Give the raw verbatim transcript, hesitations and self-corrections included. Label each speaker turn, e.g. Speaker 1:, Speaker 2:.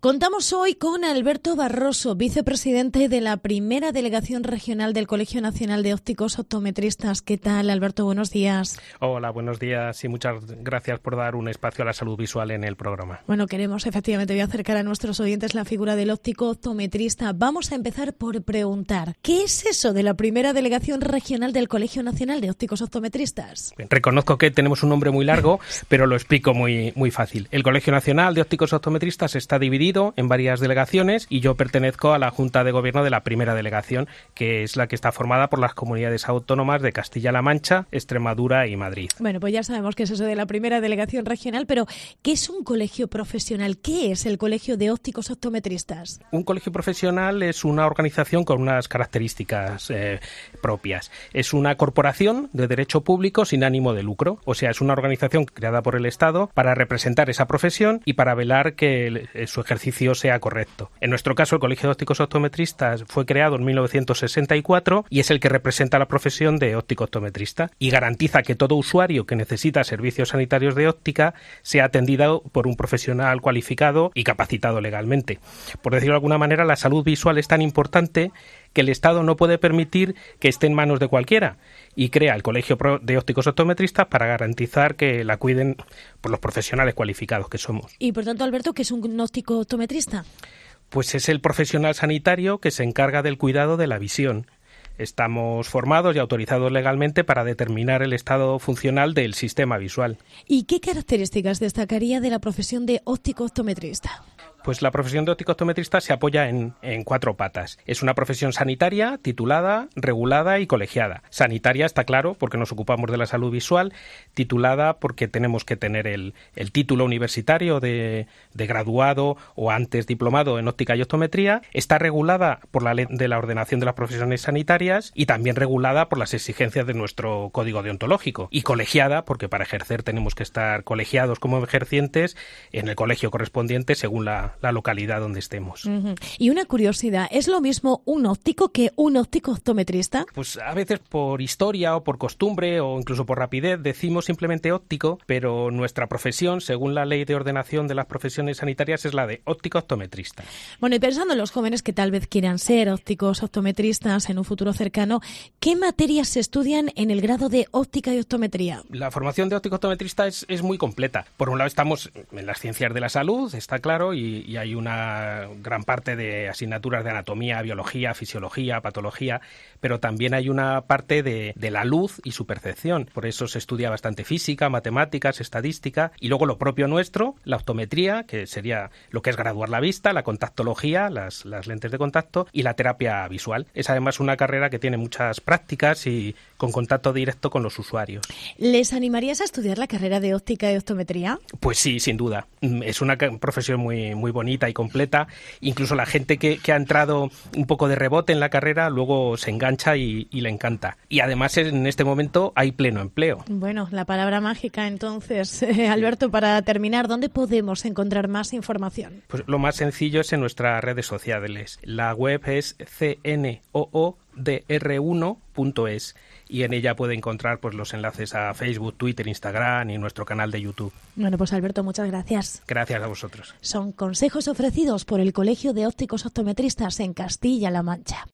Speaker 1: Contamos hoy con Alberto Barroso, vicepresidente de la primera delegación regional del Colegio Nacional de Ópticos Optometristas. ¿Qué tal, Alberto? Buenos días.
Speaker 2: Hola, buenos días y muchas gracias por dar un espacio a la salud visual en el programa.
Speaker 1: Bueno, queremos efectivamente voy a acercar a nuestros oyentes la figura del óptico optometrista. Vamos a empezar por preguntar, ¿qué es eso de la primera delegación regional del Colegio Nacional de Ópticos Optometristas?
Speaker 2: Bien, reconozco que tenemos un nombre muy largo, pero lo explico muy, muy fácil. El Colegio Nacional de Ópticos Optometristas está dividido en varias delegaciones y yo pertenezco a la Junta de Gobierno de la primera delegación, que es la que está formada por las comunidades autónomas de Castilla-La Mancha, Extremadura y Madrid.
Speaker 1: Bueno, pues ya sabemos qué es eso de la primera delegación regional, pero ¿qué es un colegio profesional? ¿Qué es el Colegio de Ópticos Optometristas?
Speaker 2: Un colegio profesional es una organización con unas características eh, propias. Es una corporación de derecho público sin ánimo de lucro, o sea, es una organización creada por el Estado para representar esa profesión y para velar que el, su ejercicio sea correcto. En nuestro caso, el Colegio de Ópticos Optometristas fue creado en mil novecientos sesenta y cuatro y es el que representa la profesión de óptico optometrista y garantiza que todo usuario que necesita servicios sanitarios de óptica sea atendido por un profesional cualificado y capacitado legalmente. Por decirlo de alguna manera, la salud visual es tan importante que el Estado no puede permitir que esté en manos de cualquiera y crea el Colegio de Ópticos Optometristas para garantizar que la cuiden por los profesionales cualificados que somos.
Speaker 1: Y por tanto, Alberto, ¿qué es un óptico optometrista?
Speaker 2: Pues es el profesional sanitario que se encarga del cuidado de la visión. Estamos formados y autorizados legalmente para determinar el estado funcional del sistema visual.
Speaker 1: ¿Y qué características destacaría de la profesión de óptico optometrista?
Speaker 2: Pues la profesión de óptico optometrista se apoya en, en cuatro patas. Es una profesión sanitaria, titulada, regulada y colegiada. Sanitaria está claro porque nos ocupamos de la salud visual, titulada porque tenemos que tener el, el título universitario de, de graduado o antes diplomado en óptica y optometría. Está regulada por la ley de la ordenación de las profesiones sanitarias y también regulada por las exigencias de nuestro código deontológico. Y colegiada porque para ejercer tenemos que estar colegiados como ejercientes en el colegio correspondiente según la la localidad donde estemos.
Speaker 1: Uh-huh. Y una curiosidad, ¿es lo mismo un óptico que un óptico optometrista?
Speaker 2: Pues a veces por historia o por costumbre o incluso por rapidez decimos simplemente óptico, pero nuestra profesión, según la ley de ordenación de las profesiones sanitarias, es la de óptico optometrista.
Speaker 1: Bueno, y pensando en los jóvenes que tal vez quieran ser ópticos optometristas en un futuro cercano, ¿qué materias se estudian en el grado de óptica y optometría?
Speaker 2: La formación de óptico optometrista es, es muy completa. Por un lado estamos en las ciencias de la salud, está claro, y y hay una gran parte de asignaturas de anatomía, biología, fisiología, patología, pero también hay una parte de, de la luz y su percepción. Por eso se estudia bastante física, matemáticas, estadística y luego lo propio nuestro, la optometría, que sería lo que es graduar la vista, la contactología, las, las lentes de contacto y la terapia visual. Es además una carrera que tiene muchas prácticas y con contacto directo con los usuarios.
Speaker 1: ¿Les animarías a estudiar la carrera de óptica y optometría?
Speaker 2: Pues sí, sin duda. Es una profesión muy, muy bonita y completa. Incluso la gente que, que ha entrado un poco de rebote en la carrera luego se engancha y, y le encanta. Y además en este momento hay pleno empleo.
Speaker 1: Bueno, la palabra mágica entonces. Eh, Alberto, para terminar, ¿dónde podemos encontrar más información?
Speaker 2: Pues lo más sencillo es en nuestras redes sociales. La web es c n o o d r uno punto es y en ella puede encontrar pues los enlaces a Facebook, Twitter, Instagram y nuestro canal de YouTube.
Speaker 1: Bueno, pues Alberto, muchas gracias.
Speaker 2: Gracias a vosotros.
Speaker 1: Son consejos ofrecidos por el Colegio de Ópticos Optometristas en Castilla-La Mancha.